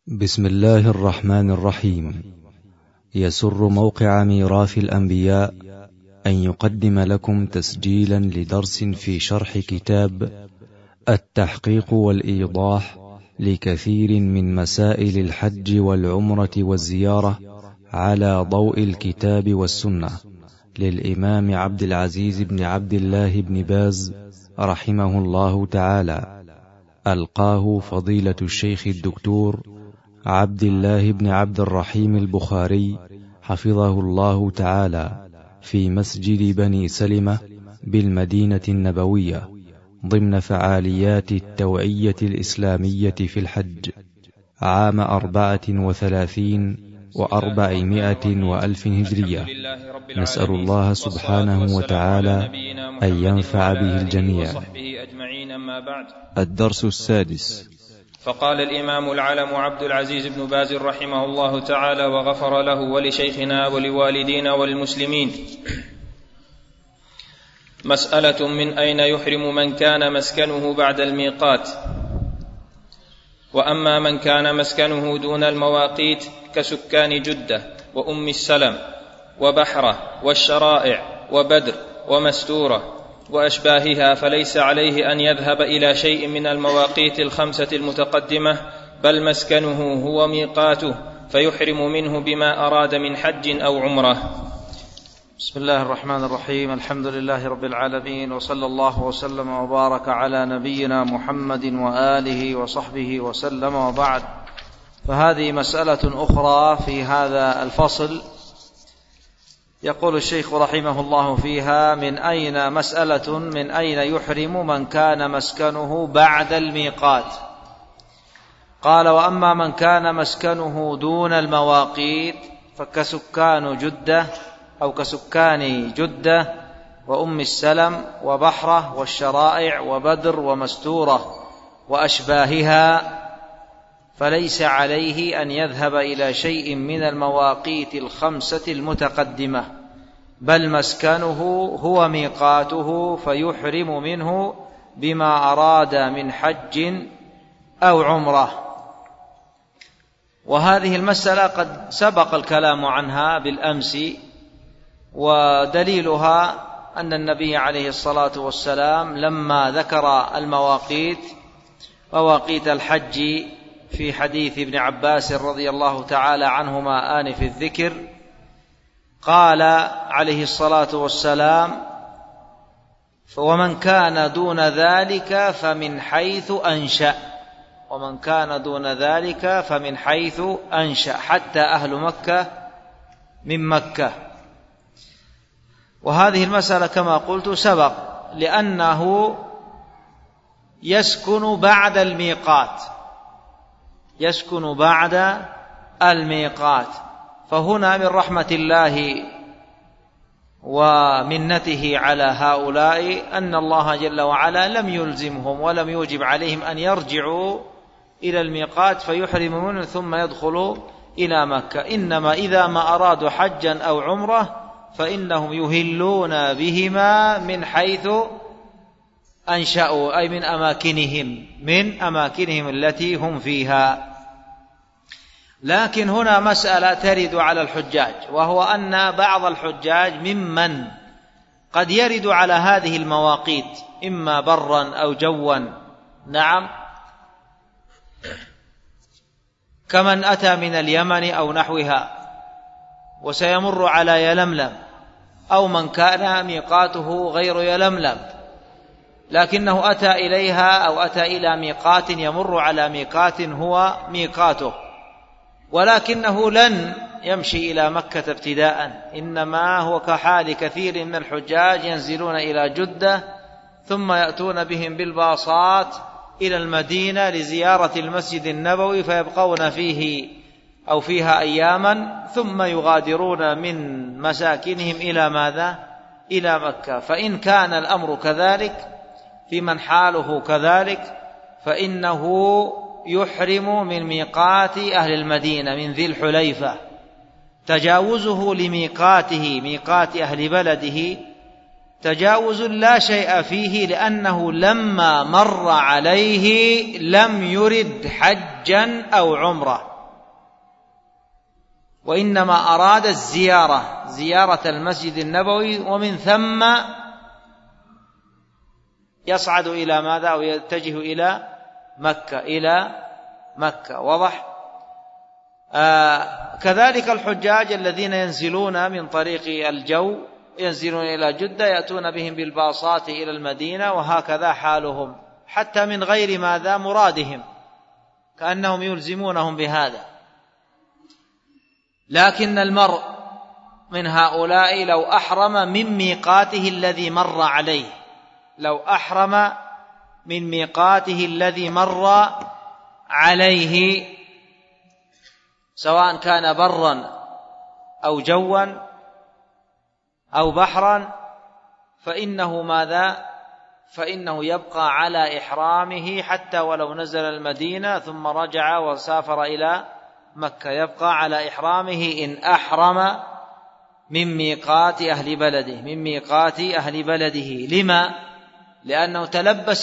بسم الله الرحمن الرحيم. يسر موقع ميراث الأنبياء أن يقدم لكم تسجيلا لدرس في شرح كتاب التحقيق والإيضاح لكثير من مسائل الحج والعمرة والزيارة على ضوء الكتاب والسنة للإمام عبد العزيز بن عبد الله بن باز رحمه الله تعالى، ألقاه فضيلة الشيخ الدكتور عبد الله بن عبد الرحيم البخاري حفظه الله تعالى في مسجد بني سلمة بالمدينة النبوية ضمن فعاليات التوعية الإسلامية في الحج عام 34 و400 وألف هجرية. نسأل الله سبحانه وتعالى أن ينفع به الجميع. الدرس السادس. فقال الإمام العلم عبد العزيز بن باز رحمه الله تعالى وغفر له ولشيخنا ولوالدينا والمسلمين: مسألة: من أين يحرم من كان مسكنه بعد الميقات؟ وأما من كان مسكنه دون المواقيت كسكان جدة وأم السلم وبحرة والشرائع وبدر ومستورة وأشباهها فليس عليه أن يذهب إلى شيء من المواقيت الخمسة المتقدمة، بل مسكنه هو ميقاته فيحرم منه بما أراد من حج أو عمرة. بسم الله الرحمن الرحيم. الحمد لله رب العالمين، وصلى الله وسلم وبارك على نبينا محمد وآله وصحبه وسلم، وبعد. فهذه مسألة أخرى في هذا الفصل. يقول الشيخ رحمه الله فيها: من أين يحرم من كان مسكنه بعد الميقات؟ قال: وأما من كان مسكنه دون المواقيت فكسكان جدة أو كسكان جدة وأم السلم وبحرة والشرائع وبدر ومستورة وأشباهها، فليس عليه أن يذهب إلى شيء من المواقيت الخمسة المتقدمة، بل مسكنه هو ميقاته فيحرم منه بما أراد من حج أو عمرة. وهذه المسألة قد سبق الكلام عنها بالأمس، ودليلها أن النبي عليه الصلاة والسلام لما ذكر مواقيت الحج في حديث ابن عباس رضي الله تعالى عنهما آنف الذكر، قال عليه الصلاة والسلام: ومن كان دون ذلك فمن حيث أنشأ. ومن كان دون ذلك فمن حيث أنشأ، حتى أهل مكة من مكة. وهذه المسألة كما قلت سبق، لأنه يسكن بعد الميقات. فهنا من رحمة الله ومنته على هؤلاء أن الله جل وعلا لم يلزمهم ولم يوجب عليهم أن يرجعوا إلى الميقات فيحرموا منه ثم يدخلوا إلى مكة، إنما إذا ما أرادوا حجا أو عمرة فإنهم يهلون بهما من حيث أنشأوا، أي من أماكنهم التي هم فيها. لكن هنا مسألة ترد على الحجاج، وهو أن بعض الحجاج ممن قد يرد على هذه المواقيت إما برا أو جوا، نعم، كمن أتى من اليمن أو نحوها وسيمر على يلملم، أو من كان ميقاته غير يلملم لكنه أتى إليها أو أتى إلى ميقات يمر على ميقات هو ميقاته، ولكنه لن يمشي إلى مكة ابتداء، إنما هو كحال كثير من الحجاج ينزلون إلى جدة ثم يأتون بهم بالباصات إلى المدينة لزيارة المسجد النبوي، فيبقون فيه أو فيها أياما ثم يغادرون من مساكنهم إلى ماذا؟ إلى مكة. فإن كان الأمر كذلك في من حاله كذلك فإنه يحرم من ميقات أهل المدينة من ذي الحليفة. تجاوزه لميقاته ميقات أهل بلده تجاوز لا شيء فيه، لأنه لما مر عليه لم يرد حجا أو عمرة، وإنما أراد الزيارة، زيارة المسجد النبوي، ومن ثم يصعد إلى ماذا؟ أو يتجه إلى مكة. واضح؟ كذلك الحجاج الذين ينزلون من طريق الجو، ينزلون إلى جدة، يأتون بهم بالباصات إلى المدينة، وهكذا حالهم حتى من غير ماذا؟ مرادهم، كأنهم يلزمونهم بهذا. لكن المرء من هؤلاء لو أحرم من ميقاته الذي مر عليه، لو أحرم من ميقاته الذي مر عليه، سواء كان برا أو جوا أو بحرا، فإنه ماذا؟ فإنه يبقى على إحرامه حتى ولو نزل المدينة ثم رجع وسافر إلى مكة، يبقى على إحرامه إن أحرم من ميقات أهل بلده، من ميقات أهل بلده. لما؟ لأنه تلبس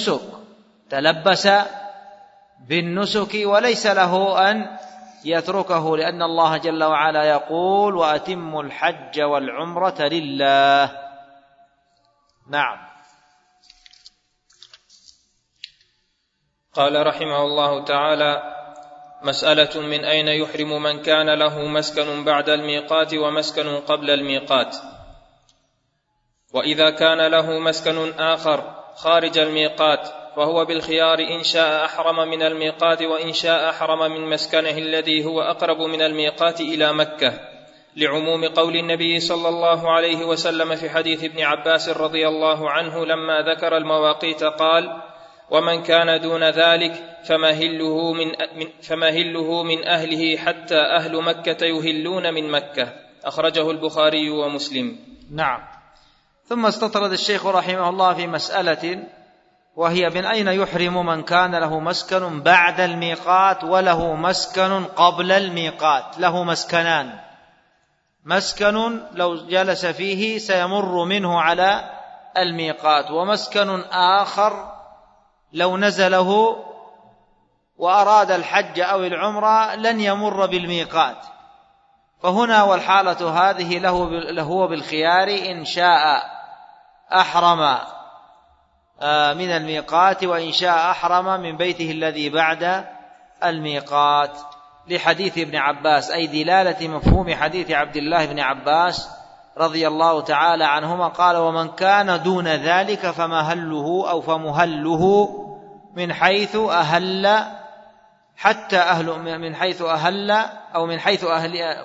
بالنسك وليس له أن يتركه، لأن الله جل وعلا يقول: وأتموا الحج والعمرة لله. نعم. قال رحمه الله تعالى: مسألة: من أين يحرم من كان له مسكن بعد الميقات ومسكن قبل الميقات؟ وإذا كان له مسكن آخر خارج الميقات فهو بالخيار، إن شاء أحرم من الميقات وإن شاء أحرم من مسكنه الذي هو أقرب من الميقات إلى مكة، لعموم قول النبي صلى الله عليه وسلم في حديث ابن عباس رضي الله عنه لما ذكر المواقيت قال: ومن كان دون ذلك فمهله من أهله حتى أهل مكة يهلون من مكة. أخرجه البخاري ومسلم. نعم. ثم استطرد الشيخ رحمه الله في مسألة، وهي: من أين يحرم من كان له مسكن بعد الميقات وله مسكن قبل الميقات؟ له مسكنان، مسكن لو جلس فيه سيمر منه على الميقات، ومسكن آخر لو نزله وأراد الحج أو العمرة لن يمر بالميقات. فهنا والحالة هذه له بالخيار، إن شاء أحرم من الميقات وإن شاء أحرم من بيته الذي بعد الميقات، لحديث ابن عباس، أي دلالة مفهوم حديث عبد الله بن عباس رضي الله تعالى عنهما قال: ومن كان دون ذلك فمهله أو فمهله من حيث أهل حتى أهل، من حيث أهل أو من حيث أهل،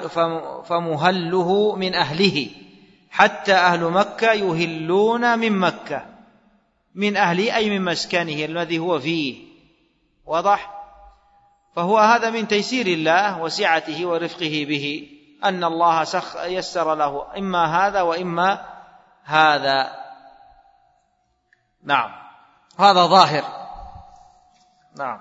فمهله من أهله حتى أهل مكة يهلون من مكة، من أهله أي من مسكنه الذي هو فيه. واضح؟ فهو هذا من تيسير الله وسعته ورفقه به، أن الله يسر له إما هذا وإما هذا. نعم، هذا ظاهر. نعم.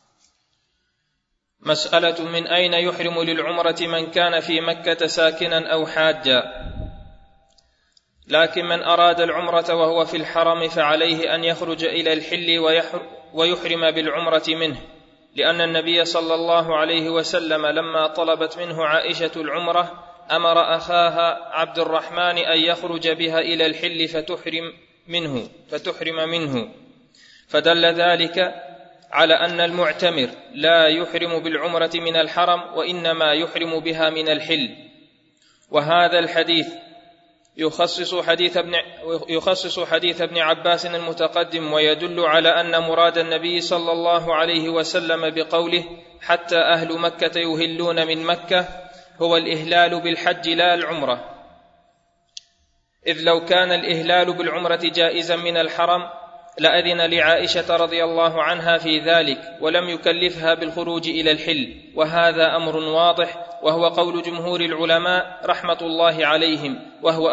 مسألة: من أين يحرم للعمرة من كان في مكة ساكنا أو حاجا؟ لكن من أراد العمرة وهو في الحرم فعليه أن يخرج إلى الحل ويحرم بالعمرة منه، لأن النبي صلى الله عليه وسلم لما طلبت منه عائشة العمرة أمر أخاها عبد الرحمن أن يخرج بها إلى الحل فتحرم منه، فدل ذلك على أن المعتمر لا يحرم بالعمرة من الحرم، وإنما يحرم بها من الحل. وهذا الحديث يخصص حديث ابن عباس المتقدم، ويدل على أن مراد النبي صلى الله عليه وسلم بقوله حتى أهل مكة يهلون من مكة هو الإهلال بالحج لا العمرة، إذ لو كان الإهلال بالعمرة جائزا من الحرم لأذن لعائشة رضي الله عنها في ذلك ولم يكلفها بالخروج إلى الحل، وهذا أمر واضح، وهو قول جمهور العلماء رحمة الله عليهم، وهو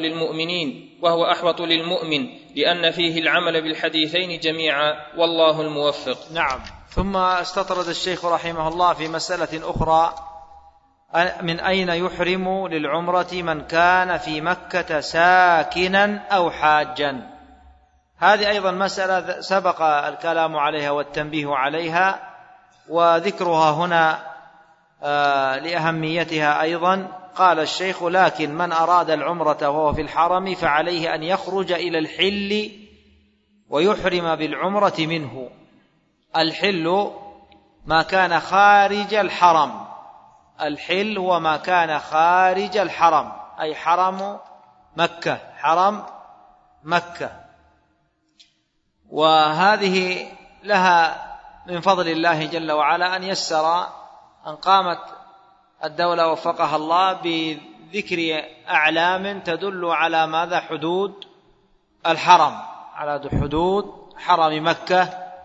أحوط للمؤمن لأن فيه العمل بالحديثين جميعا، والله الموفق. نعم. ثم استطرد الشيخ رحمه الله في مسألة أخرى: من أين يحرم للعمرة من كان في مكة ساكنا أو حاجا؟ هذه أيضا مسألة سبق الكلام عليها والتنبيه عليها، وذكرها هنا لأهميتها أيضا. قال الشيخ: لكن من أراد العمرة وهو في الحرم فعليه أن يخرج إلى الحل ويحرم بالعمرة منه. الحل ما كان خارج الحرم، الحل هو ما كان خارج الحرم، أي حرم مكة، حرم مكة. وهذه لها من فضل الله جل وعلا أن يسر أن قامت الدولة وفقها الله بذكر أعلام تدل على ماذا؟ حدود الحرم، على حدود حرم مكة.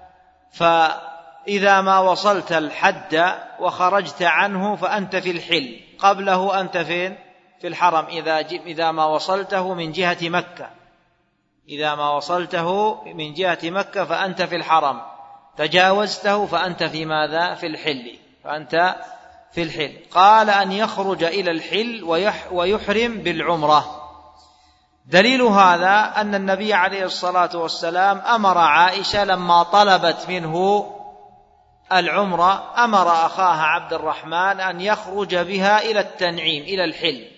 فإذا ما وصلت الحد وخرجت عنه فأنت في الحل، قبله أنت فين؟ في الحرم. إذا ما وصلته من جهة مكة، إذا ما وصلته من جهة مكة فأنت في الحرم، تجاوزته فأنت في ماذا؟ في الحل، فأنت في الحل. قال أن يخرج إلى الحل ويحرم بالعمرة. دليل هذا أن النبي عليه الصلاة والسلام أمر عائشة لما طلبت منه العمرة، أمر أخاها عبد الرحمن أن يخرج بها إلى التنعيم، إلى الحل،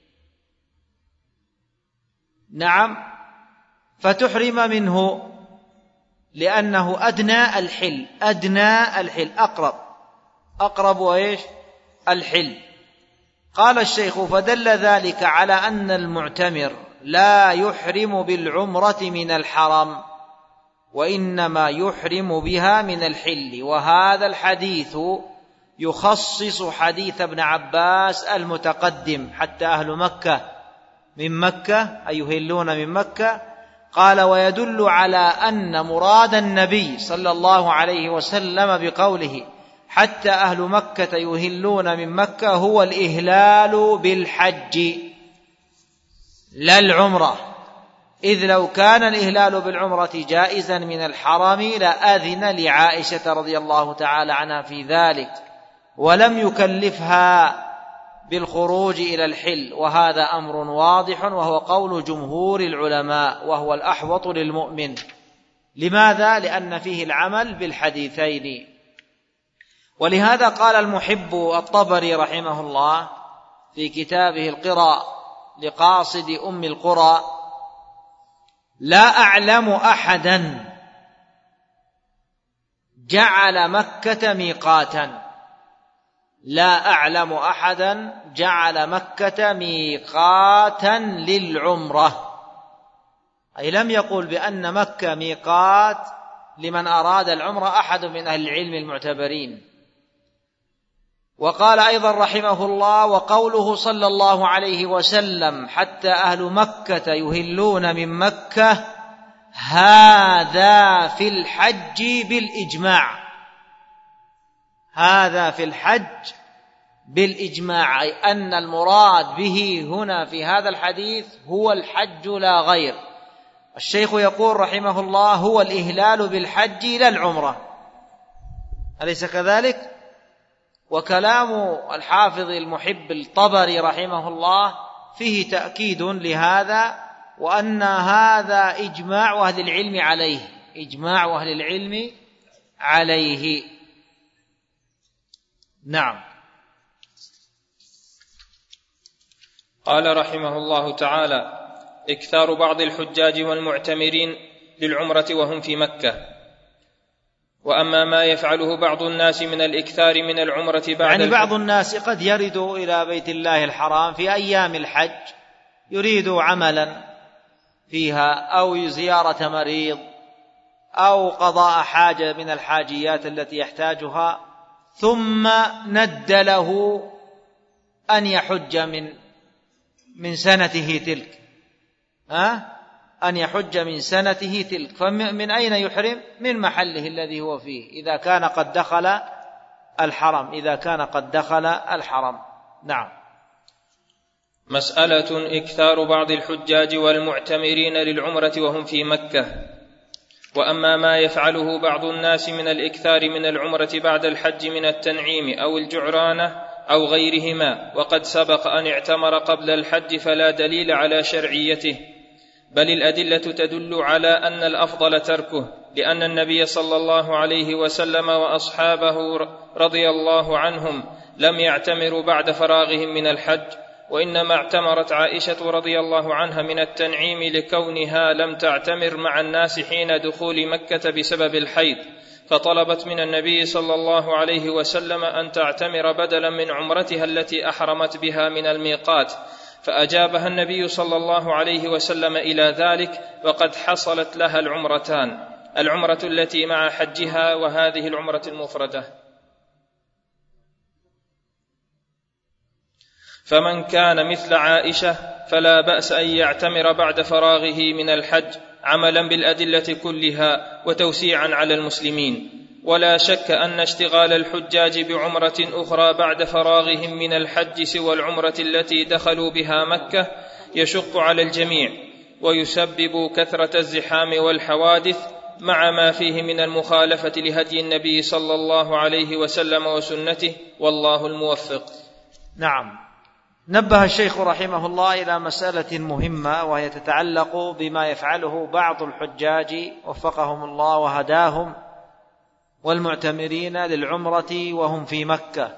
نعم، فتحرم منه لأنه أدنى الحل، أدنى الحل، أقرب وإيش؟ الحل. قال الشيخ: فدل ذلك على أن المعتمر لا يحرم بالعمرة من الحرم، وإنما يحرم بها من الحل. وهذا الحديث يخصص حديث ابن عباس المتقدم: حتى أهل مكة من مكة، أي يهلون من مكة. قال: ويدل على أن مراد النبي صلى الله عليه وسلم بقوله حتى أهل مكة يهلون من مكة هو الإهلال بالحج لا العمرة، إذ لو كان الإهلال بالعمرة جائزا من الحرم لأذن لعائشة رضي الله تعالى عنها في ذلك، ولم يكلفها بالخروج إلى الحل. وهذا أمر واضح، وهو قول جمهور العلماء، وهو الأحوط للمؤمن. لماذا؟ لأن فيه العمل بالحديثين. ولهذا قال المحب الطبري رحمه الله في كتابه القراء لقاصد أم القرى: لا أعلم أحدا جعل مكة ميقاتا، لا أعلم أحدا جعل مكة ميقاتا للعمرة، أي لم يقل بأن مكة ميقات لمن أراد العمرة أحد من أهل العلم المعتبرين. وقال أيضا رحمه الله: وقوله صلى الله عليه وسلم حتى أهل مكة يهلون من مكة، هذا في الحج بالإجماع، هذا في الحج بالإجماع، أي أن المراد به هنا في هذا الحديث هو الحج لا غير. الشيخ يقول رحمه الله: هو الإهلال بالحج لا العمرة، أليس كذلك؟ وكلام الحافظ المحب الطبري رحمه الله فيه تأكيد لهذا، وأن هذا إجماع أهل العلم عليه، إجماع أهل العلم عليه. نعم. قال رحمه الله تعالى: إكثار بعض الحجاج والمعتمرين للعمرة وهم في مكة. وأما ما يفعله بعض الناس من الإكثار من العمرة بعد بعض الناس قد يرد إلى بيت الله الحرام في أيام الحج، يريد عملا فيها أو زيارة مريض أو قضاء حاجة من الحاجيات التي يحتاجها، ثم ند له أن يحج من سنته تلك، أن يحج من سنته تلك. فمن أين يحرم؟ من محله الذي هو فيه، إذا كان قد دخل الحرم، إذا كان قد دخل الحرم. نعم. مسألة: إكثار بعض الحجاج والمعتمرين للعمرة وهم في مكة. وأما ما يفعله بعض الناس من الإكثار من العمرة بعد الحج من التنعيم أو الجعرانة أو غيرهما، وقد سبق أن اعتمر قبل الحج، فلا دليل على شرعيته، بل الأدلة تدل على أن الأفضل تركه، لأن النبي صلى الله عليه وسلم وأصحابه رضي الله عنهم لم يعتمروا بعد فراغهم من الحج، وإنما اعتمرت عائشة رضي الله عنها من التنعيم لكونها لم تعتمر مع الناس حين دخول مكة بسبب الحيض، فطلبت من النبي صلى الله عليه وسلم أن تعتمر بدلا من عمرتها التي أحرمت بها من الميقات، فأجابها النبي صلى الله عليه وسلم إلى ذلك، وقد حصلت لها العمرتان، العمرة التي مع حجها وهذه العمرة المفردة. فمن كان مثل عائشة فلا بأس أن يعتمر بعد فراغه من الحج عملا بالأدلة كلها وتوسيعا على المسلمين، ولا شك أن اشتغال الحجاج بعمرة أخرى بعد فراغهم من الحج سوى العمرة التي دخلوا بها مكة يشق على الجميع، ويسبب كثرة الزحام والحوادث مع ما فيه من المخالفة لهدي النبي صلى الله عليه وسلم وسنته، والله الموفق. نعم. نبه الشيخ رحمه الله إلى مسألة مهمة، وهي تتعلق بما يفعله بعض الحجاج وفقهم الله وهداهم والمعتمرين للعمرة وهم في مكة،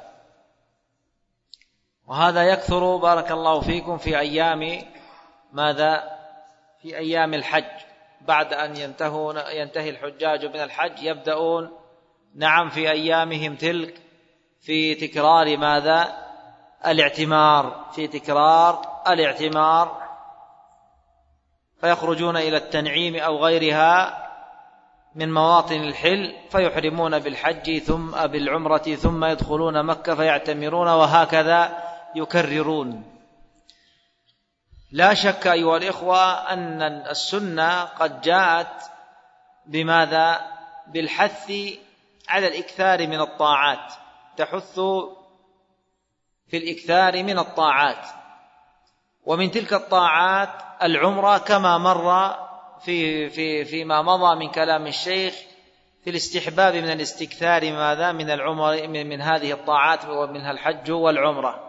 وهذا يكثر بارك الله فيكم في أيام ماذا؟ في أيام الحج، بعد أن ينتهي الحجاج من الحج يبدأون نعم في أيامهم تلك في تكرار ماذا؟ الاعتمار، في تكرار الاعتمار، فيخرجون إلى التنعيم أو غيرها من مواطن الحل فيحرمون بالحج ثم بالعمرة ثم يدخلون مكة فيعتمرون، وهكذا يكررون. لا شك أيها الإخوة أن السنة قد جاءت بماذا؟ بالحث على الإكثار من الطاعات، تحث في الإكثار من الطاعات، ومن تلك الطاعات العمرة كما مر فيما مضى من كلام الشيخ في الاستحباب من الاستكثار ماذا؟ من العمر، من هذه الطاعات ومنها الحج والعمرة.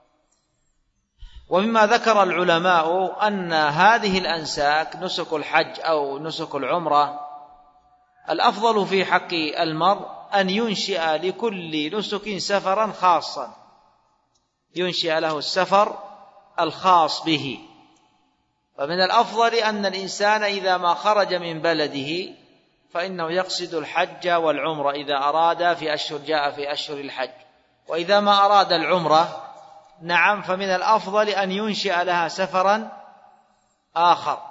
ومما ذكر العلماء أن هذه الأنساك نسك الحج أو نسك العمرة الأفضل في حق المرء أن ينشئ لكل نسك سفرا خاصا، ينشئ له السفر الخاص به. فمن الأفضل أن الإنسان إذا ما خرج من بلده فإنه يقصد الحج والعمرة إذا أراد في أشهر، جاء في أشهر الحج، وإذا ما أراد العمرة نعم فمن الأفضل أن ينشئ لها سفرا آخر،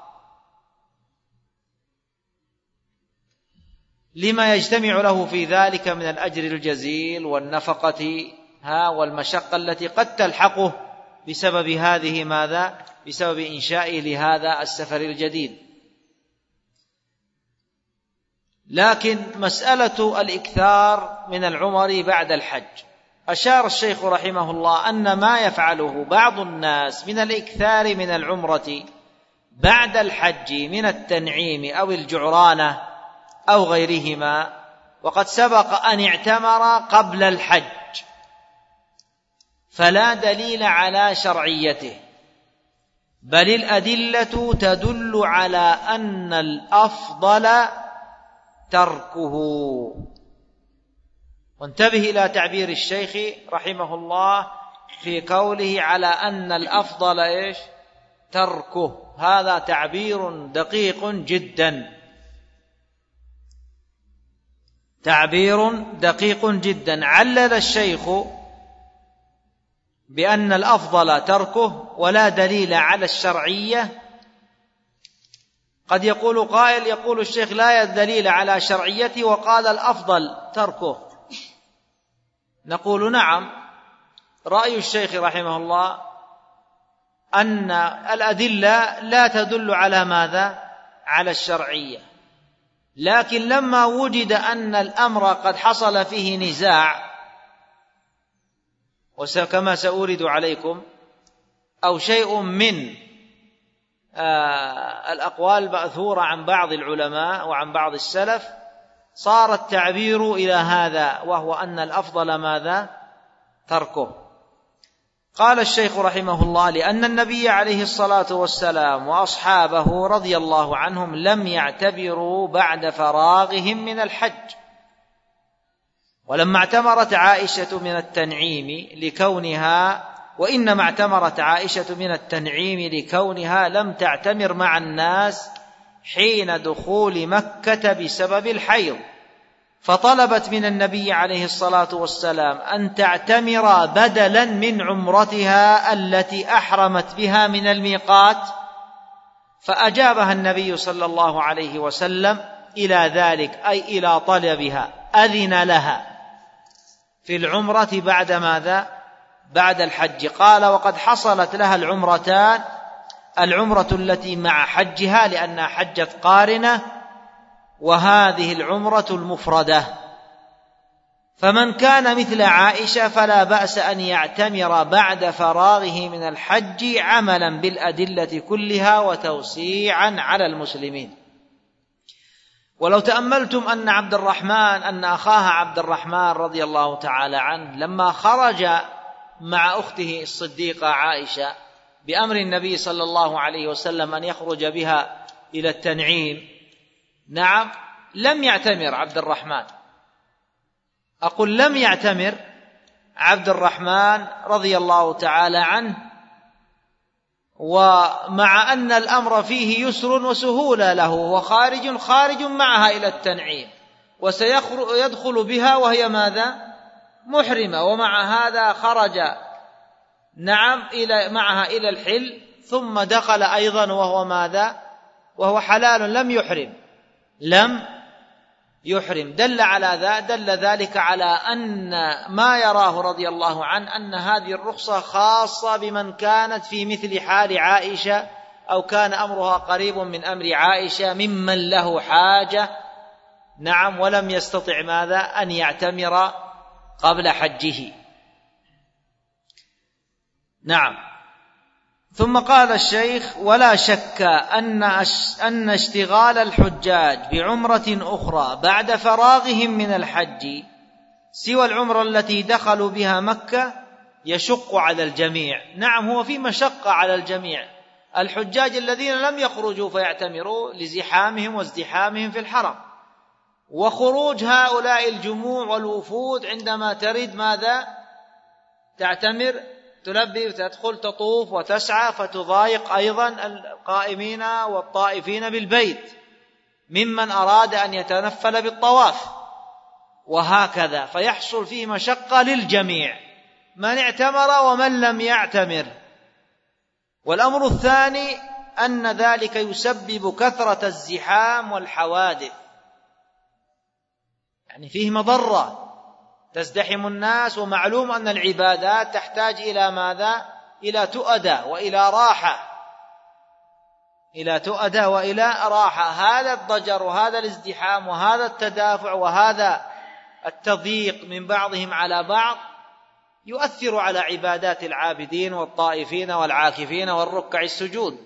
لما يجتمع له في ذلك من الأجر الجزيل والنفقة والمشقة التي قد تلحقه بسبب هذه ماذا؟ بسبب إنشائه لهذا السفر الجديد. لكن مسألة الإكثار من العمر بعد الحج، أشار الشيخ رحمه الله أن ما يفعله بعض الناس من الإكثار من العمرة بعد الحج من التنعيم أو الجعرانة أو غيرهما، وقد سبق أن اعتمر قبل الحج، فلا دليل على شرعيته، بل الأدلة تدل على أن الأفضل تركه. وانتبه إلى تعبير الشيخ رحمه الله في قوله على أن الأفضل إيش؟ تركه، هذا تعبير دقيق جدا، تعبير دقيق جدا. علل الشيخ بأن الأفضل تركه ولا دليل على الشرعية. قد يقول قائل، يقول الشيخ لا دليل على شرعيته وقال الأفضل تركه. نقول نعم، رأي الشيخ رحمه الله أن الأدلة لا تدل على ماذا؟ على الشرعية، لكن لما وجد أن الأمر قد حصل فيه نزاع، وكما سأورد عليكم أو شيء من الأقوال المأثورة عن بعض العلماء وعن بعض السلف، صار التعبير إلى هذا، وهو أن الأفضل ماذا؟ تركه. قال الشيخ رحمه الله لأن النبي عليه الصلاة والسلام وأصحابه رضي الله عنهم لم يعتبروا بعد فراغهم من الحج، ولما اعتمرت عائشة من التنعيم لكونها وإنما اعتمرت عائشة من التنعيم لكونها لم تعتمر مع الناس حين دخول مكة بسبب الحيض، فطلبت من النبي عليه الصلاة والسلام أن تعتمر بدلا من عمرتها التي أحرمت بها من الميقات، فأجابها النبي صلى الله عليه وسلم إلى ذلك، أي إلى طلبها، أذن لها في العمرة بعد ماذا؟ بعد الحج. قال: وقد حصلت لها العمرتان، العمرة التي مع حجها لأنها حجت قارنة، وهذه العمرة المفردة. فمن كان مثل عائشة فلا بأس أن يعتمر بعد فراغه من الحج عملا بالأدلة كلها وتوسيعا على المسلمين. ولو تأملتم أن أخاها عبد الرحمن رضي الله تعالى عنه لما خرج مع أخته الصديقة عائشة بأمر النبي صلى الله عليه وسلم أن يخرج بها إلى التنعيم، نعم، لم يعتمر عبد الرحمن، أقول لم يعتمر عبد الرحمن رضي الله تعالى عنه، ومع أن الأمر فيه يسر وسهولة له، وخارج معها إلى التنعيم، وسيدخل بها وهي ماذا؟ محرمة، ومع هذا خرج معها إلى الحل، ثم دخل أيضا وهو ماذا؟ وهو حلال، لم يحرم. دل ذلك على أن ما يراه رضي الله عنه أن هذه الرخصة خاصة بمن كانت في مثل حال عائشة، أو كان أمرها قريب من أمر عائشة، ممن له حاجة، نعم، ولم يستطع ماذا؟ أن يعتمر قبل حجه. نعم. ثم قال الشيخ: ولا شك أن اشتغال الحجاج بعمرة أخرى بعد فراغهم من الحج سوى العمرة التي دخلوا بها مكة يشق على الجميع. نعم، هو في مشقة على الجميع، الحجاج الذين لم يخرجوا فيعتمروا لزحامهم وازدحامهم في الحرم، وخروج هؤلاء الجموع والوفود عندما تريد ماذا؟ تعتمر، تلبي وتدخل تطوف وتسعى، فتضايق أيضا القائمين والطائفين بالبيت ممن أراد أن يتنفل بالطواف، وهكذا، فيحصل فيه مشقة للجميع، من اعتمر ومن لم يعتمر. والأمر الثاني أن ذلك يسبب كثرة الزحام والحوادث، يعني فيه مضرة، تزدحم الناس، ومعلوم أن العبادات تحتاج إلى ماذا؟ إلى تؤدى وإلى راحة، هذا الضجر وهذا الازدحام وهذا التدافع وهذا التضييق من بعضهم على بعض يؤثر على عبادات العابدين والطائفين والعاكفين والركع السجود.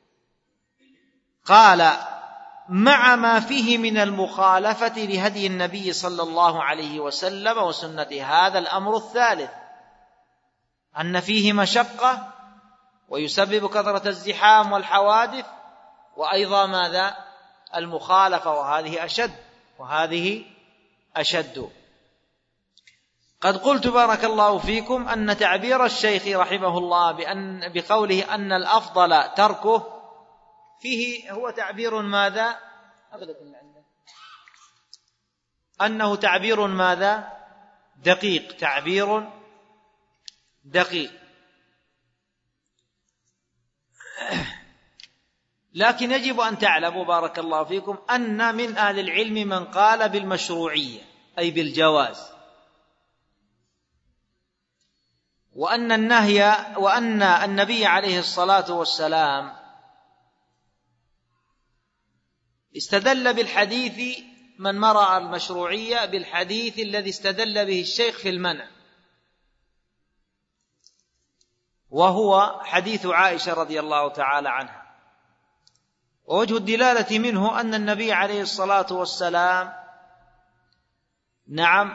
قال: مع ما فيه من المخالفة لهدي النبي صلى الله عليه وسلم وسنته. هذا الأمر الثالث، أن فيه مشقة ويسبب كثرة الزحام والحوادث، وأيضا ماذا؟ المخالفة، وهذه أشد. قد قلت بارك الله فيكم أن تعبير الشيخ رحمه الله بقوله أن الأفضل تركه فيه هو تعبير ماذا؟ أنه تعبير ماذا؟ دقيق، تعبير دقيق. لكن يجب أن تعلموا بارك الله فيكم أن من أهل العلم من قال بالمشروعية أي بالجواز، وأن النبي عليه الصلاة والسلام استدل بالحديث، من مرأى المشروعية بالحديث الذي استدل به الشيخ في المنع، وهو حديث عائشة رضي الله تعالى عنها. ووجه الدلالة منه أن النبي عليه الصلاة والسلام نعم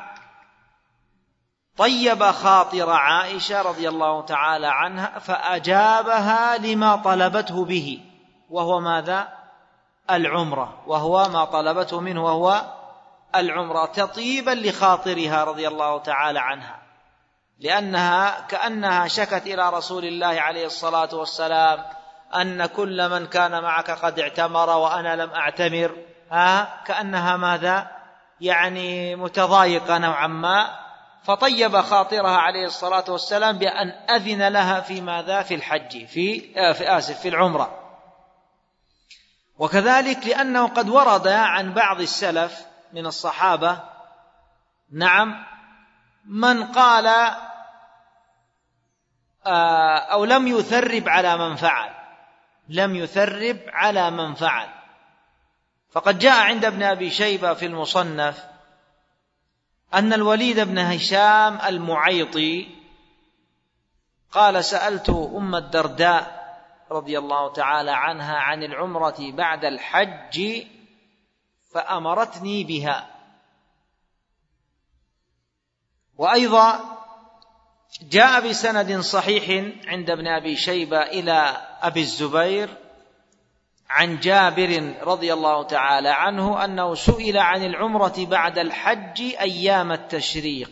طيب خاطر عائشة رضي الله تعالى عنها، فأجابها لما طلبته به، وهو ماذا؟ العمرة، وهو ما طلبته منه وهو العمرة تطيبا لخاطرها رضي الله تعالى عنها، لأنها كأنها شكت إلى رسول الله عليه الصلاة والسلام أن كل من كان معك قد اعتمر وأنا لم أعتمر، كأنها ماذا يعني متضايقة نوعا ما، فطيب خاطرها عليه الصلاة والسلام بأن أذن لها في ماذا في الحج في العمرة. وكذلك لأنه قد ورد عن بعض السلف من الصحابة من قال أو لم يثرب على من فعل، فقد جاء عند ابن أبي شيبة في المصنف أن الوليد بن هشام المعيطي قال: سألت أم الدرداء رضي الله تعالى عنها عن العمرة بعد الحج فأمرتني بها. وأيضا جاء بسند صحيح عند ابن أبي شيبة إلى أبي الزبير عن جابر رضي الله تعالى عنه أنه سئل عن العمرة بعد الحج أيام التشريق،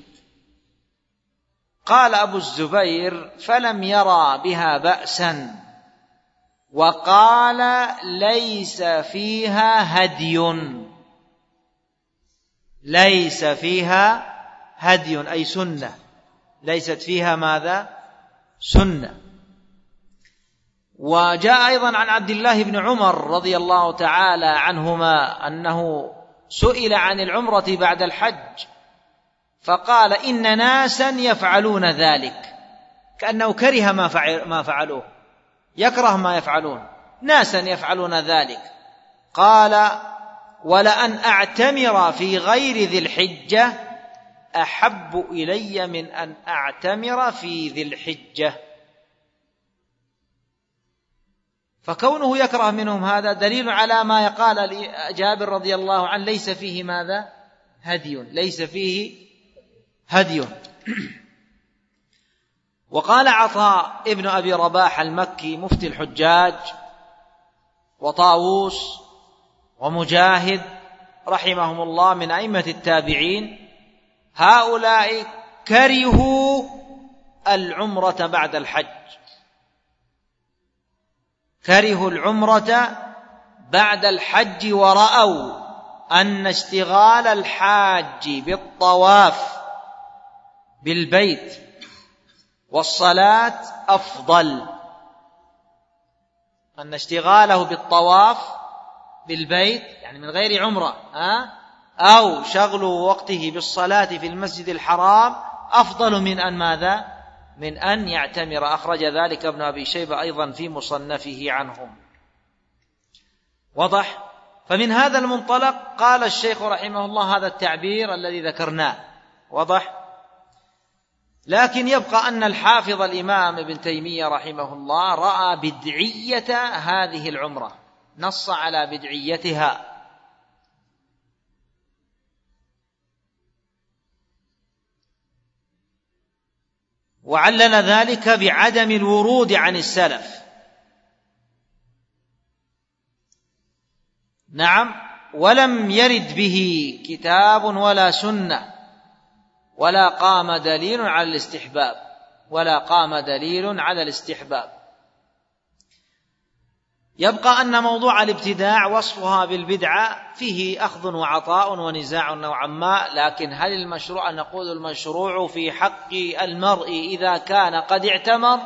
قال أبو الزبير: فلم يرى بها بأسا، وقال: ليس فيها هدي أي سنة، ليست فيها ماذا؟ سنة. وجاء أيضا عن عبد الله بن عمر رضي الله تعالى عنهما أنه سئل عن العمرة بعد الحج فقال: إن ناسا يفعلون ذلك، كأنه كره ما فعلوه، يكره ما يفعلون، ناسا يفعلون ذلك. قال: ولأن أعتمر في غير ذي الحجة أحب إلي من أن أعتمر في ذي الحجة. فكونه يكره منهم هذا دليل على ما يقال جابر رضي الله عنه: ليس فيه ماذا؟ هدي، ليس فيه هدي. وقال عطاء ابن أبي رباح المكي مفتي الحجاج وطاووس ومجاهد رحمهم الله من أئمة التابعين: هؤلاء كرهوا العمرة بعد الحج، كرهوا العمرة بعد الحج، ورأوا أن اشتغال الحاج بالطواف بالبيت والصلاة أفضل، أن اشتغاله بالطواف بالبيت يعني من غير عمرة أو شغل وقته بالصلاة في المسجد الحرام أفضل من أن ماذا؟ من أن يعتمر. أخرج ذلك ابن أبي شيبة أيضا في مصنفه عنهم. وضح؟ فمن هذا المنطلق قال الشيخ رحمه الله هذا التعبير الذي ذكرناه. وضح؟ لكن يبقى أن الحافظ الإمام ابن تيمية رحمه الله رأى بدعية هذه العمرة، نص على بدعيتها، وعلل ذلك بعدم الورود عن السلف. ولم يرد به كتاب ولا سنة، ولا قام دليل على الاستحباب، يبقى أن موضوع الابتداع وصفها بالبدعة فيه أخذ وعطاء ونزاع نوعا ما، لكن هل المشروع؟ نقول المشروع في حق المرء إذا كان قد اعتمر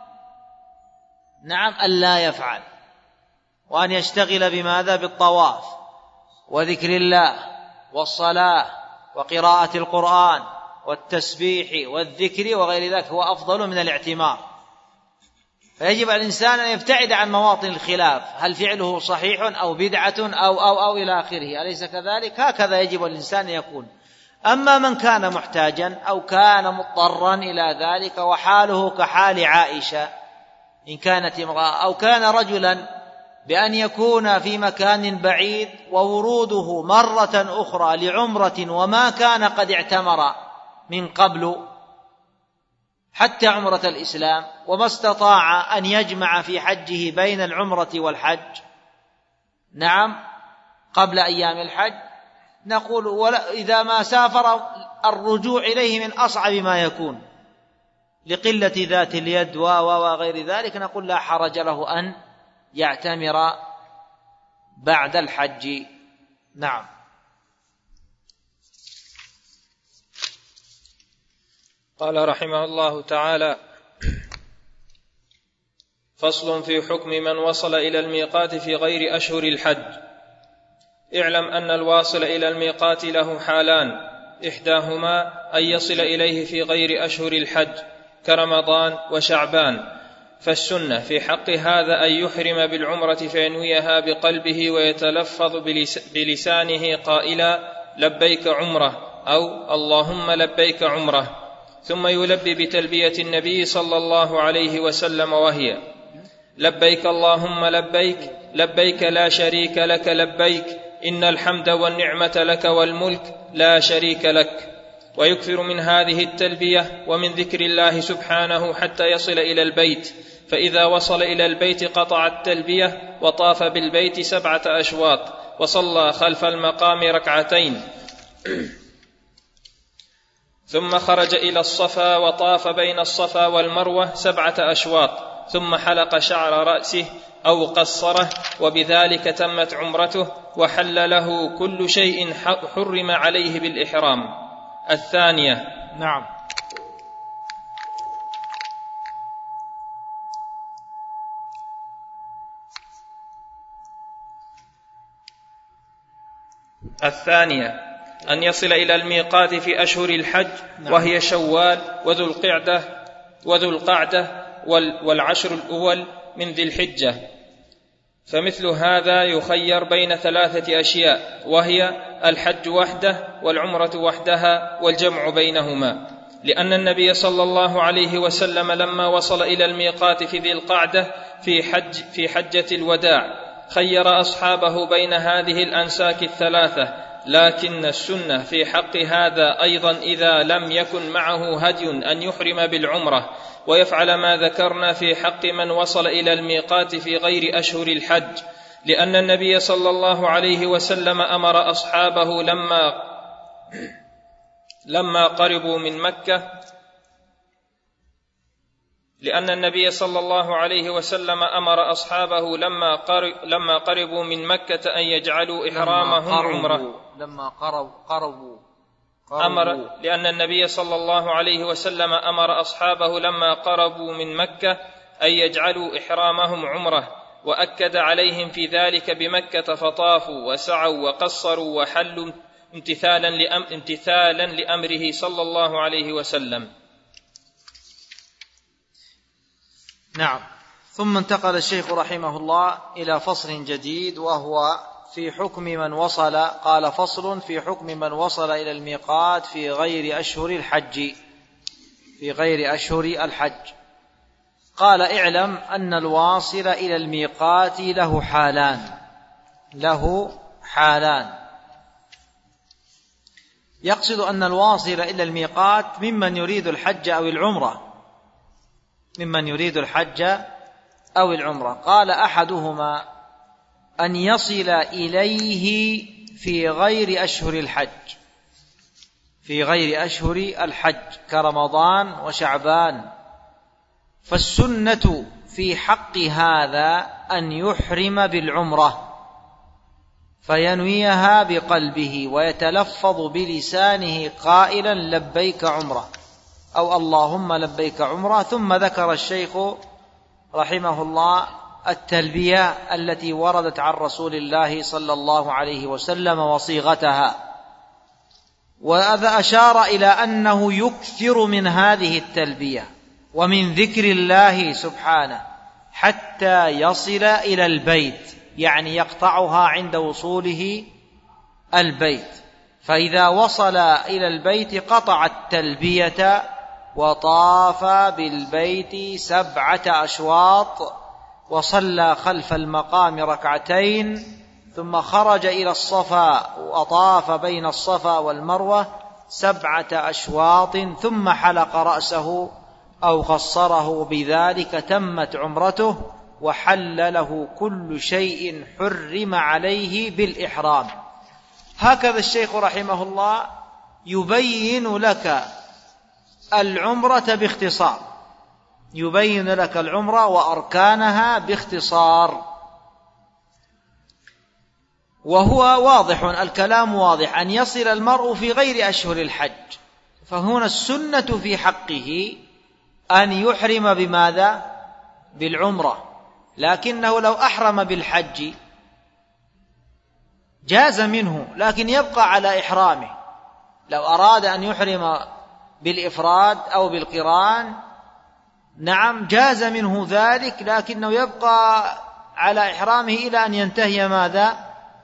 ألا يفعل، وأن يشتغل بماذا؟ بالطواف وذكر الله والصلاة وقراءة القرآن والتسبيح والذكر وغير ذلك، هو أفضل من الاعتمار. فيجب على الإنسان أن يبتعد عن مواطن الخلاف، هل فعله صحيح أو بدعة أو إلى آخره، أليس كذلك؟ هكذا يجب الإنسان أن يكون. أما من كان محتاجا أو كان مضطرا إلى ذلك وحاله كحال عائشة إن كانت امرأة، أو كان رجلا بأن يكون في مكان بعيد ووروده مرة أخرى لعمرة وما كان قد اعتمر من قبل حتى عمرة الإسلام، وما استطاع أن يجمع في حجه بين العمرة والحج قبل أيام الحج، نقول إذا ما سافر الرجوع إليه من أصعب ما يكون لقلة ذات اليد وغير ذلك، نقول لا حرج له أن يعتمر بعد الحج. نعم. قال رحمه الله تعالى: فصل في حكم من وصل إلى الميقات في غير أشهر الحج. اعلم أن الواصل إلى الميقات له حالان، إحداهما أن يصل إليه في غير أشهر الحج كرمضان وشعبان، فالسنة في حق هذا أن يحرم بالعمرة فينويها بقلبه ويتلفظ بلسانه قائلا لبيك عمرة أو اللهم لبيك عمرة، ثم يلبي بتلبية النبي صلى الله عليه وسلم، وهي لبيك اللهم لبيك لبيك لا شريك لك لبيك إن الحمد والنعمة لك والملك لا شريك لك. ويكثر من هذه التلبية ومن ذكر الله سبحانه حتى يصل إلى البيت، فإذا وصل إلى البيت قطع التلبية وطاف بالبيت 7 أشواط وصلى خلف المقام 2 ركعتين، ثم خرج إلى الصفا وطاف بين الصفا والمروة 7 أشواط، ثم حلق شعر رأسه أو قصره، وبذلك تمت عمرته وحل له كل شيء حرم عليه بالإحرام. الثانية. نعم. الثانية أن يصل إلى الميقات في أشهر الحج، وهي شوال وذو القعدة والعشر الأول من ذي الحجة، فمثل هذا يخير بين 3 أشياء، وهي الحج وحده والعمرة وحدها والجمع بينهما، لأن النبي صلى الله عليه وسلم لما وصل إلى الميقات في ذي القعدة في حجة الوداع خير أصحابه بين هذه الأنساك 3، لكن السنة في حق هذا أيضا إذا لم يكن معه هدي أن يحرم بالعمرة ويفعل ما ذكرنا في حق من وصل إلى الميقات في غير أشهر الحج، لأن النبي صلى الله عليه وسلم أمر أصحابه لما قربوا من مكة لأن النبي صلى الله عليه وسلم أمر أصحابه لما قربوا من مكة أن يجعلوا إحرامهم عمرة. لأن النبي صلى الله عليه وسلم أمر أصحابه لما قربوا من مكة أن يجعلوا إحرامهم عمرة، وأكد عليهم في ذلك بمكة فطافوا وسعوا وقصروا وحلوا امتثالا لأمره صلى الله عليه وسلم. نعم. ثم انتقل الشيخ رحمه الله إلى فصل جديد، وهو في حكم من وصل. قال: فصل في حكم من وصل إلى الميقات في غير أشهر الحج. قال: اعلم أن الواصل إلى الميقات له حالان. يقصد أن الواصل إلى الميقات ممن يريد الحج أو العمرة. قال: أحدهما أن يصل إليه في غير أشهر الحج كرمضان وشعبان، فالسنة في حق هذا أن يحرم بالعمرة فينويها بقلبه ويتلفظ بلسانه قائلا لبيك عمرة أو اللهم لبيك عمرة. ثم ذكر الشيخ رحمه الله التلبية التي وردت عن رسول الله صلى الله عليه وسلم وصيغتها، وهذا أشار إلى أنه يكثر من هذه التلبية ومن ذكر الله سبحانه حتى يصل إلى البيت، يعني يقطعها عند وصوله البيت، فإذا وصل إلى البيت قطع التلبية وطاف بالبيت 7 أشواط وصلى خلف المقام 2 ركعتين، ثم خرج إلى الصفا وطاف بين الصفا والمروة 7 أشواط، ثم حلق رأسه أو قصره، بذلك تمت عمرته وحل له كل شيء حرم عليه بالإحرام. هكذا الشيخ رحمه الله يبين لك العمرة باختصار، يبين لك العمرة وأركانها باختصار، وهو واضح، الكلام واضح، أن يصل المرء في غير أشهر الحج، فهنا السنة في حقه أن يحرم بماذا؟ بالعمرة، لكنه لو أحرم بالحج جاز منه، لكن يبقى على إحرامه. لو أراد أن يحرم بالإفراد أو بالقران نعم جاز منه ذلك، لكنه يبقى على إحرامه إلى أن ينتهي ماذا؟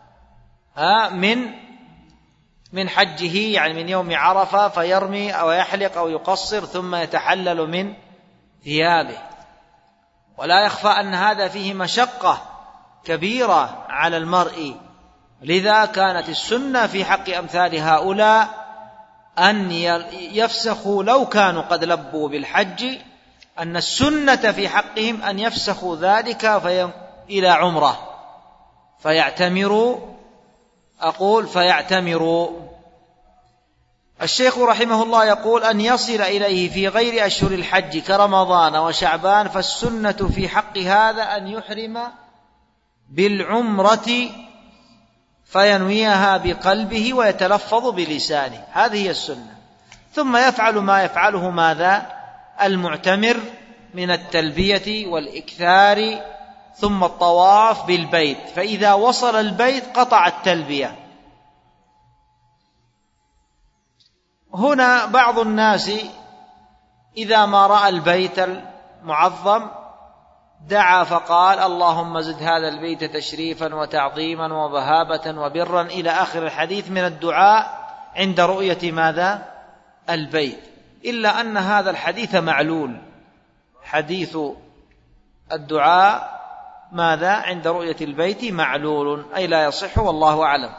من حجه، يعني من يوم عرفة، فيرمي أو يحلق أو يقصر ثم يتحلل من ثيابه. ولا يخفى أن هذا فيه مشقة كبيرة على المرء، لذا كانت السنة في حق أمثال هؤلاء أن يفسخوا، لو كانوا قد لبوا بالحج، أن السنة في حقهم أن يفسخوا ذلك إلى عمرة فيعتمروا. الشيخ رحمه الله يقول أن يصل إليه في غير أشهر الحج كرمضان وشعبان، فالسنة في حق هذا أن يحرم بالعمرة فينويها بقلبه ويتلفظ بلسانه، هذه هي السنة، ثم يفعل ما يفعله ماذا؟ المعتمر من التلبية والإكثار، ثم الطواف بالبيت، فإذا وصل البيت قطع التلبية. هنا بعض الناس إذا ما رأى البيت المعظم دعا فقال اللهم زد هذا البيت تشريفا وتعظيما وبهابة وبرا إلى آخر الحديث من الدعاء عند رؤية ماذا؟ البيت، إلا أن هذا الحديث معلول، حديث الدعاء ماذا؟ عند رؤية البيت معلول، أي لا يصح، والله أعلم.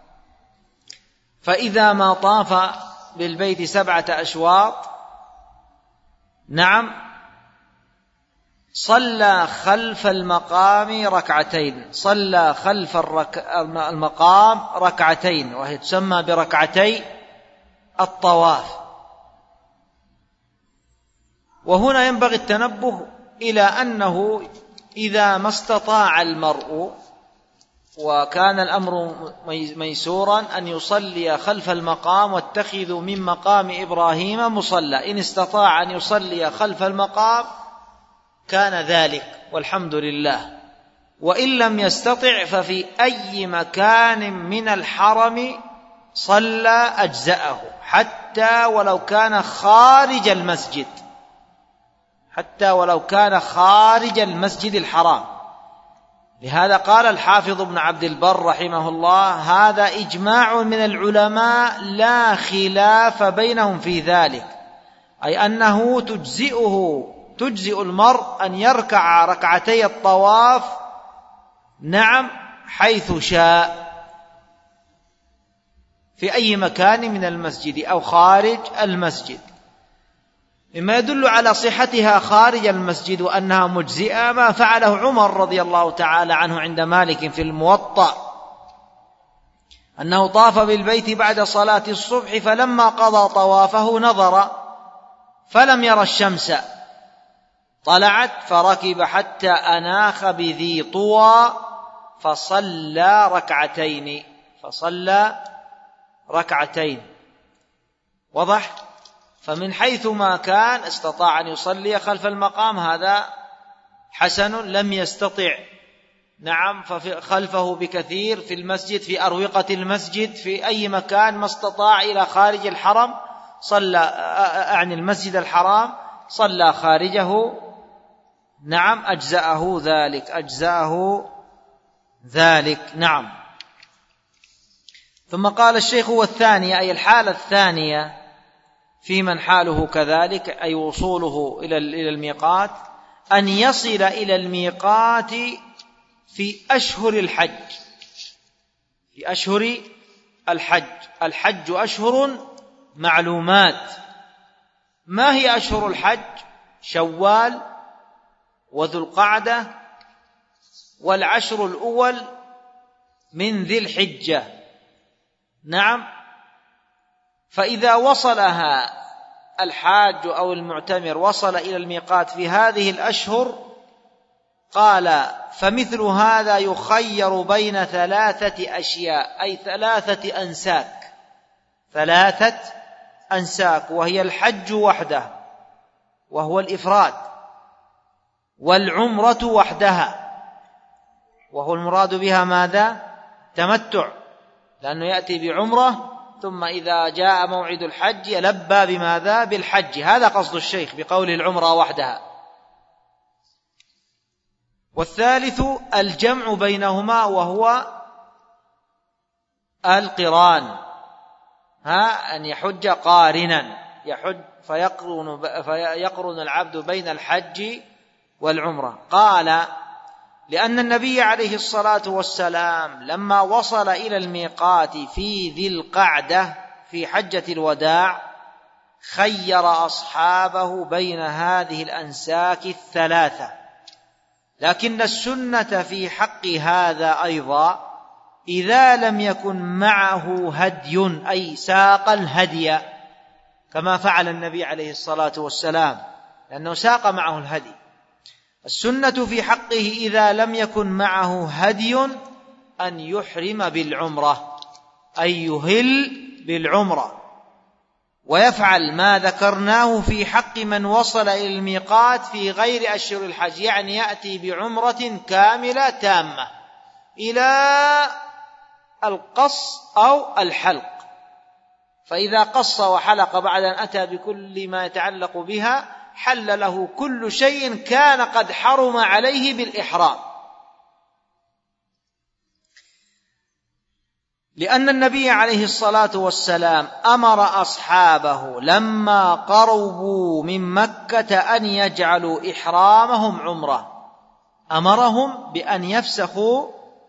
فإذا ما طاف بالبيت 7 أشواط نعم صلى خلف المقام ركعتين، صلى خلف المقام ركعتين، وهي تسمى بركعتي الطواف. وهنا ينبغي التنبه إلى أنه إذا ما استطاع المرء وكان الأمر ميسورا أن يصلي خلف المقام، واتخذوا من مقام إبراهيم مصلى، إن استطاع أن يصلي خلف المقام كان ذلك والحمد لله، وإن لم يستطع ففي أي مكان من الحرم صلى أجزأه، حتى ولو كان خارج المسجد، حتى ولو كان خارج المسجد الحرام. لهذا قال الحافظ ابن عبد البر رحمه الله هذا إجماع من العلماء لا خلاف بينهم في ذلك، أي أنه تجزئ المرء أن يركع ركعتي الطواف نعم حيث شاء في أي مكان من المسجد أو خارج المسجد، مما يدل على صحتها خارج المسجد وأنها مجزئة ما فعله عمر رضي الله تعالى عنه عند مالك في الموطأ، أنه طاف بالبيت بعد صلاة الصبح، فلما قضى طوافه نظر فلم ير الشمس طلعت، فركب حتى أناخ بذي طوى فصلى ركعتين. وضح؟ فمن حيث ما كان استطاع أن يصلي خلف المقام هذا حسن، لم يستطع نعم فخلفه بكثير في المسجد، في أروقة المسجد، في أي مكان ما استطاع إلى خارج الحرم صلى، أعني المسجد الحرام صلى خارجه نعم أجزأه ذلك نعم. ثم قال الشيخ والثانية، أي الحالة الثانية في من حاله كذلك، أي وصوله إلى الميقات، أن يصل إلى الميقات في أشهر الحج، في أشهر الحج أشهر معلومات. ما هي أشهر الحج؟ شوال وذو القعدة والعشر الأول من ذي الحجة نعم. فإذا وصلها الحاج أو المعتمر وصل إلى الميقات في هذه الأشهر، قال فمثل هذا يخير بين 3 أشياء، أي 3 أنساك، 3 أنساك، وهي الحج وحده وهو الإفراد، والعمرة وحدها وهو المراد بها ماذا؟ تمتع، لأنه يأتي بعمرة ثم إذا جاء موعد الحج يلبى بماذا؟ بالحج. هذا قصد الشيخ بقول العمرة وحدها. والثالث الجمع بينهما وهو القران، أن يحج قارنا، يحج فيقرن العبد بين الحج والعمرة. قال لأن النبي عليه الصلاة والسلام لما وصل إلى الميقات في ذي القعدة في حجة الوداع خير أصحابه بين هذه الأنساك 3، لكن السنة في حق هذا أيضا إذا لم يكن معه هدي، أي ساق الهدي كما فعل النبي عليه الصلاة والسلام، لأنه ساق معه الهدي. السنة في حقه إذا لم يكن معه هدي أن يحرم بالعمرة، أي يهل بالعمرة، ويفعل ما ذكرناه في حق من وصل إلى الميقات في غير أشهر الحج، يعني يأتي بعمرة كاملة تامة إلى القص أو الحلق، فإذا قص وحلق بعد أن أتى بكل ما يتعلق بها حل له كل شيء كان قد حرم عليه بالإحرام. لأن النبي عليه الصلاة والسلام أمر أصحابه لما قربوا من مكة أن يجعلوا إحرامهم عمرة، أمرهم بأن يفسخوا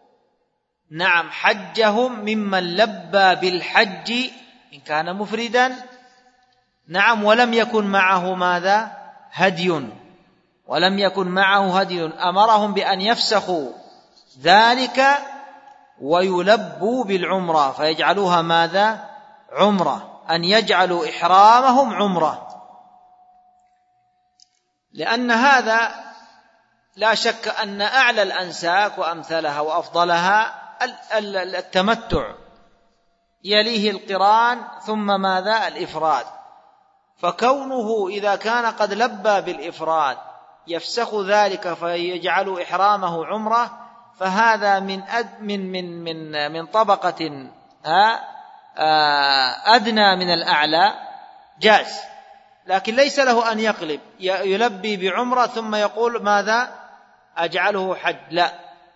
حجهم ممن لبى بالحج إن كان مفردا ولم يكن معه ماذا؟ هدي، ولم يكن معه هدي، أمرهم بأن يفسخوا ذلك ويلبوا بالعمرة فيجعلوها ماذا؟ عمرة، أن يجعلوا إحرامهم عمرة. لأن هذا لا شك أن أعلى الأنساك وأمثلها وأفضلها التمتع، يليه القران، ثم ماذا؟ الإفراد. فكونه إذا كان قد لبى بالإفراد يفسخ ذلك فيجعل إحرامه عمرة، فهذا من طبقة أدنى من الأعلى جاز، لكن ليس له أن يقلب يلبي بعمرة ثم يقول ماذا؟ أجعله حج، لا.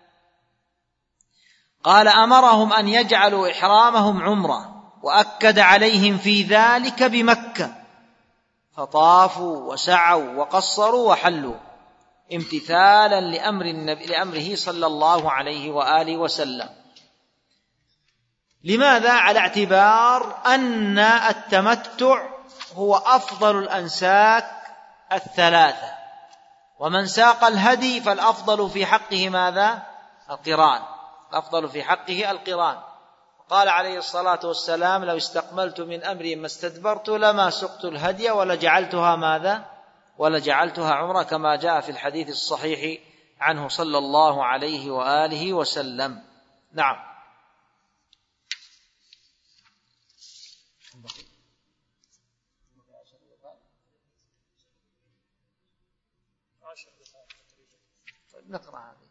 قال أمرهم أن يجعلوا إحرامهم عمرة، وأكد عليهم في ذلك بمكة، فطافوا وسعوا وقصروا وحلوا امتثالا لأمره صلى الله عليه وآله وسلم. لماذا؟ على اعتبار أن التمتع هو أفضل الأنساك 3، ومن ساق الهدي فالأفضل في حقه ماذا؟ القران، الأفضل في حقه القران. قال عليه الصلاة والسلام لو استقبلت من أمري ما استدبرت لما سقت الهدي ولجعلتها ماذا؟ ولجعلتها عمرة، كما جاء في الحديث الصحيح عنه صلى الله عليه وآله وسلم. نعم. نقرأ هذه.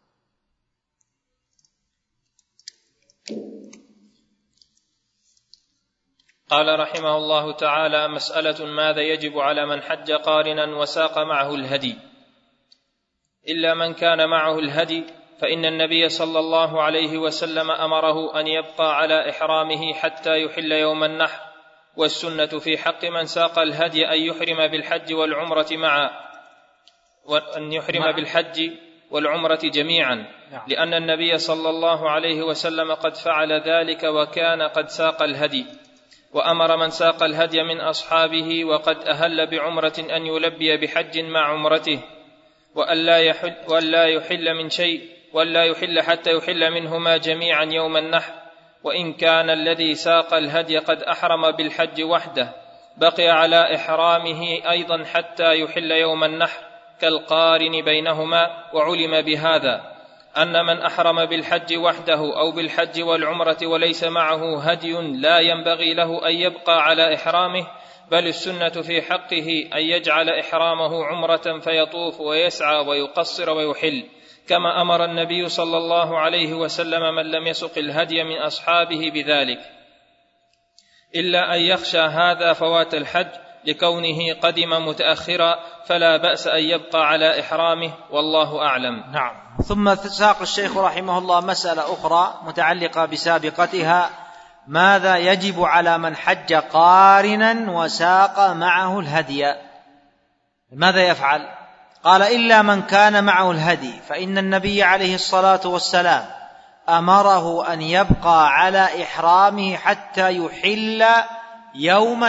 قال رحمه الله تعالى: مسألة: ماذا يجب على من حج قارنا وساق معه الهدي؟ إلا من كان معه الهدي فإن النبي صلى الله عليه وسلم أمره أن يبقى على إحرامه حتى يحل يوم النحر، والسنة في حق من ساق الهدي أن يحرم بالحج والعمرة معا، وأن يحرم بالحج والعمرة جميعا، لأن النبي صلى الله عليه وسلم قد فعل ذلك وكان قد ساق الهدي. وأمر من ساق الهدي من أصحابه وقد أهل بعمرة أن يلبي بحج مع عمرته، وألا يحل من شيء، ولا يحل حتى يحل منهما جميعا يوم النحر، وإن كان الذي ساق الهدي قد أحرم بالحج وحده بقي على إحرامه أيضا حتى يحل يوم النحر كالقارن بينهما. وعلم بهذا أن من أحرم بالحج وحده أو بالحج والعمرة وليس معه هدي لا ينبغي له أن يبقى على إحرامه، بل السنة في حقه أن يجعل إحرامه عمرة فيطوف ويسعى ويقصر ويحل، كما أمر النبي صلى الله عليه وسلم من لم يسق الهدي من أصحابه بذلك، إلا أن يخشى هذا فوات الحج لكونه قدم متأخرا، فلا بأس أن يبقى على إحرامه، والله أعلم. نعم. ثم ساق الشيخ رحمه الله مسألة أخرى متعلقة بسابقتها: ماذا يجب على من حج قارنا وساق معه الهدي؟ ماذا يفعل؟ قال: إلا من كان معه الهدي، فإن النبي عليه الصلاة والسلام أمره أن يبقى على إحرامه حتى يحل يوم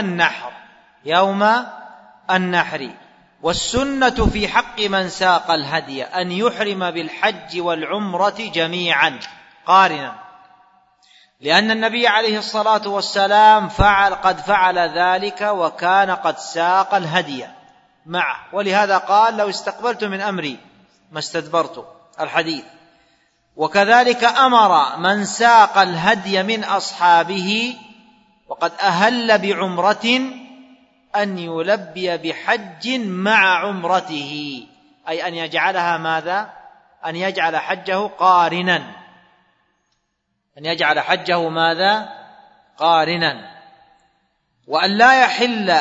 النحر. والسنة في حق من ساق الهدي أن يحرم بالحج والعمرة جميعا قارنا، لأن النبي عليه الصلاة والسلام قد فعل ذلك وكان قد ساق الهدي معه، ولهذا قال: لو استقبلت من أمري ما استدبرت الحديث. وكذلك أمر من ساق الهدي من أصحابه وقد أهل بعمرة أن يلبي بحج مع عمرته، أي أن يجعلها ماذا؟ أن يجعل حجه قارنا، أن يجعل حجه ماذا؟ قارنا، وأن لا يحل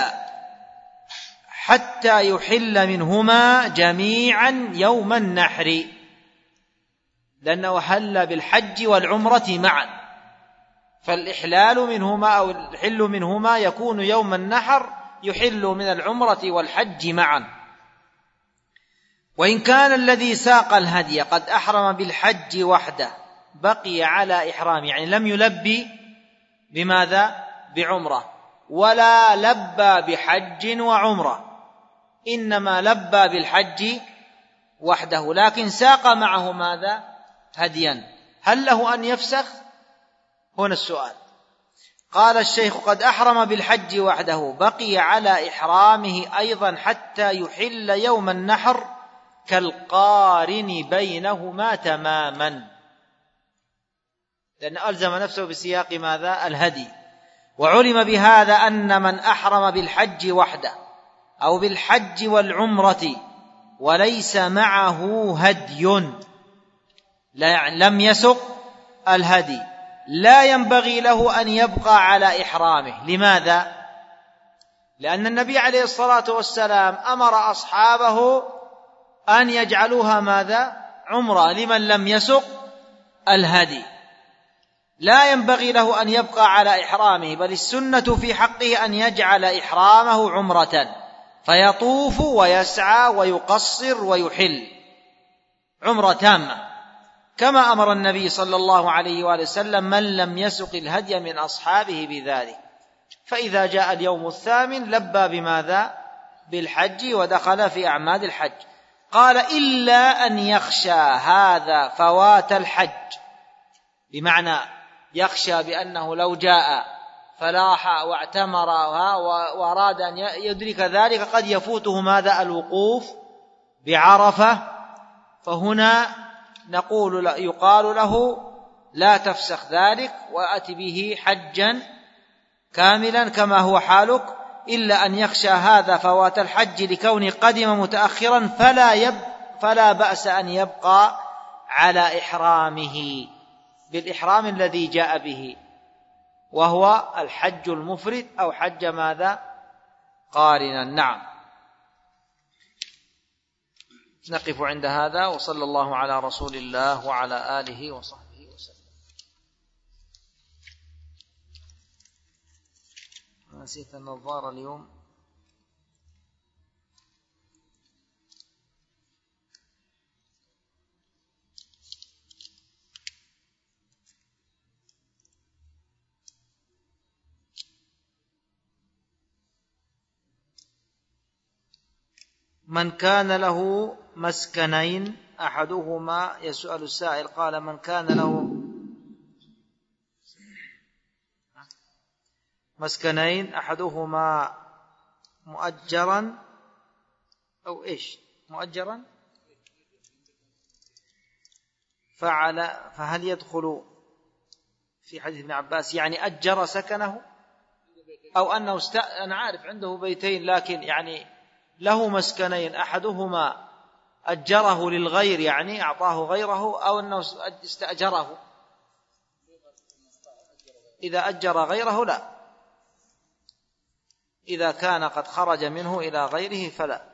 حتى يحل منهما جميعا يوم النحر، لأنه حل بالحج والعمرة معا، فالإحلال منهما أو الحل منهما يكون يوم النحر، يحل من العمرة والحج معا. وإن كان الذي ساق الهدي قد أحرم بالحج وحده بقي على إحرام، يعني لم يلبي بماذا؟ بعمرة، ولا لبى بحج وعمرة، إنما لبى بالحج وحده، لكن ساق معه ماذا؟ هديا. هل له أن يفسخ؟ هنا السؤال. قال الشيخ: قد أحرم بالحج وحده بقي على إحرامه أيضا حتى يحل يوم النحر كالقارن بينهما تماما، لأن ألزم نفسه بسياق ماذا؟ الهدي. وعلم بهذا أن من أحرم بالحج وحده أو بالحج والعمرة وليس معه هدي لم يسق الهدي لا ينبغي له أن يبقى على إحرامه. لماذا؟ لأن النبي عليه الصلاة والسلام أمر أصحابه أن يجعلوها ماذا؟ عمرة لمن لم يسق الهدي، لا ينبغي له أن يبقى على إحرامه، بل السنة في حقه أن يجعل إحرامه عمرة فيطوف ويسعى ويقصر ويحل عمرة تامة، كما أمر النبي صلى الله عليه وآله وسلم من لم يسق الهدي من أصحابه بذلك. فإذا جاء اليوم الثامن لبى بماذا؟ بالحج ودخل في أعمال الحج. قال: إلا أن يخشى هذا فوات الحج، بمعنى يخشى بأنه لو جاء فلاح واعتمر وأراد أن يدرك ذلك قد يفوته ماذا؟ الوقوف بعرفة، فهنا يقال له: لا تفسخ ذلك وأت به حجا كاملا كما هو حالك، إلا أن يخشى هذا فوات الحج لكونه قدم متأخرا فلا بأس أن يبقى على إحرامه بالإحرام الذي جاء به، وهو الحج المفرد أو حج ماذا؟ قارنا. نعم. نقف عند هذا، وصلى الله على رسول الله وعلى آله وصحبه وسلم. نسيت النظارة اليوم. من كان له مسكنين أحدهما، يسأل السائل قال: من كان له مسكنين أحدهما مؤجرا أو إيش مؤجرا فهل يدخل في حديث ابن عباس يعني أجر سكنه أو أنه أنا عارف عنده بيتين لكن يعني له مسكنين أحدهما أجره للغير يعني أعطاه غيره أو أنه استأجره. إذا أجر غيره لا، إذا كان قد خرج منه إلى غيره فلا.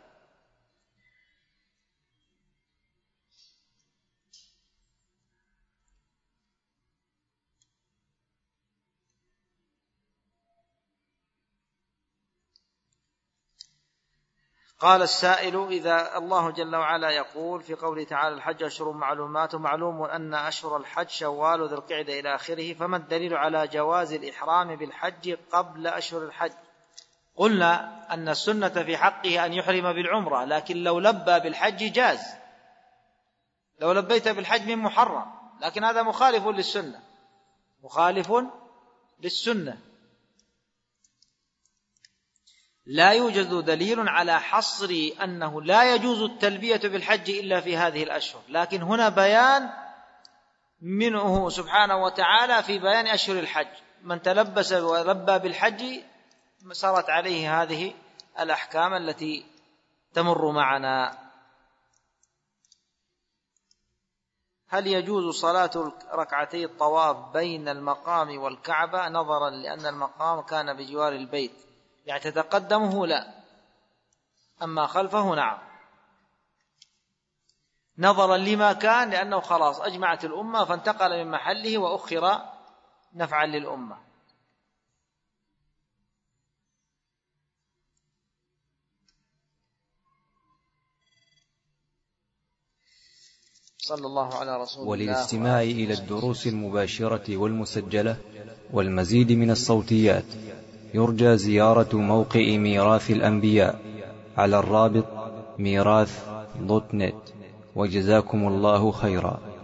قال السائل: إذا الله جل وعلا يقول في قوله تعالى: الحج أشهر معلومات، ومعلوم أن أشهر الحج شوال وذو القعدة إلى آخره، فما الدليل على جواز الإحرام بالحج قبل أشهر الحج؟ قلنا أن السنة في حقه أن يحرم بالعمرة، لكن لو لبى بالحج جاز. لو لبيت بالحج من محرم، لكن هذا مخالف للسنة، مخالف للسنة. لا يوجد دليل على حصر أنه لا يجوز التلبية بالحج إلا في هذه الأشهر، لكن هنا بيان منه سبحانه وتعالى في بيان أشهر الحج. من تلبس ولبى بالحج صارت عليه هذه الأحكام التي تمر معنا. هل يجوز صلاة ركعتي الطواف بين المقام والكعبة نظرا لأن المقام كان بجوار البيت، يعني تتقدمه لا، أما خلفه نعم، نظرا لما كان، لأنه خلاص أجمعت الأمة فانتقل من محله وأخر نفعا للأمة. صلى الله على رسول الله. وللاستماع إلى الدروس المباشرة والمسجلة والمزيد من الصوتيات يرجى زيارة موقع ميراث الأنبياء على الرابط ميراث.net. وجزاكم الله خيرا.